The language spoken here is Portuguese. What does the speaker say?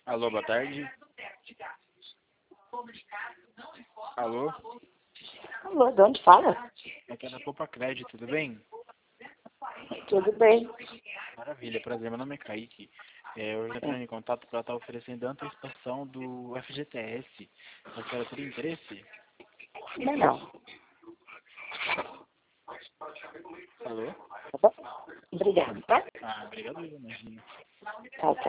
Alô, boa tarde. Alô? Alô, de onde fala? Aqui é da Copa Crédito, tudo bem? Tudo bem. Maravilha, prazer. Meu nome é Kaique. Eu já entrei em contato para estar oferecendo a antecipação do FGTS. A senhora teria interesse? Não. Alô? Tá bom? Obrigada, tá? Ah, obrigado, imagina. Tchau, tchau.